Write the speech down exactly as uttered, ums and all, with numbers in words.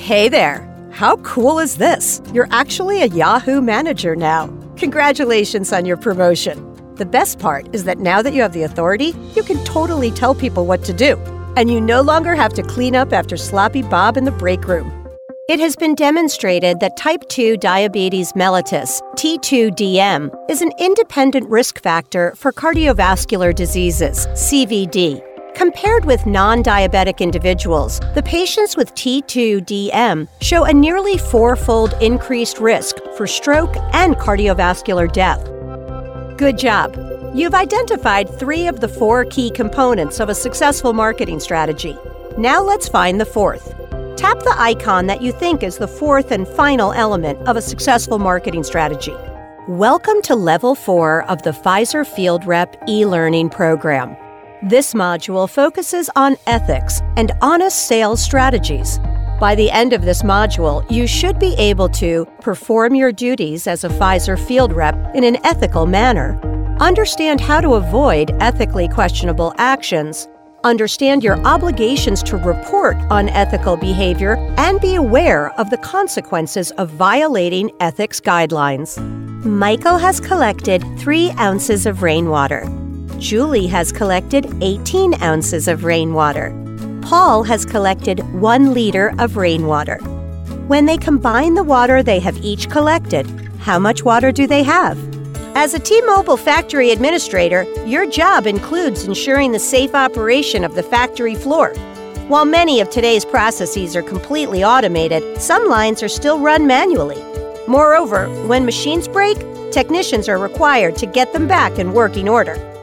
Hey there! How cool is this? You're actually a Yahoo manager now. Congratulations on your promotion. The best part is that now that you have the authority, you can totally tell people what to do. And you no longer have to clean up after sloppy Bob in the break room. It has been demonstrated that type two diabetes mellitus, T two D M, is an independent risk factor for cardiovascular diseases, C V D. Compared with non-diabetic individuals, the patients with T two D M show a nearly fourfold increased risk for stroke and cardiovascular death. Good job! You've identified three of the four key components of a successful marketing strategy. Now let's find the fourth. Tap the icon that you think is the fourth and final element of a successful marketing strategy. Welcome to Level four of the Pfizer Field Rep e-learning program. This module focuses on ethics and honest sales strategies. By the end of this module, you should be able to perform your duties as a Pfizer Field Rep in an ethical manner, understand how to avoid ethically questionable actions, understand your obligations to report unethical behavior, and be aware of the consequences of violating ethics guidelines. Michael has collected three ounces of rainwater. Julie has collected eighteen ounces of rainwater. Paul has collected one liter of rainwater. When they combine the water they have each collected, how much water do they have? As a T-Mobile factory administrator, your job includes ensuring the safe operation of the factory floor. While many of today's processes are completely automated, some lines are still run manually. Moreover, when machines break, technicians are required to get them back in working order.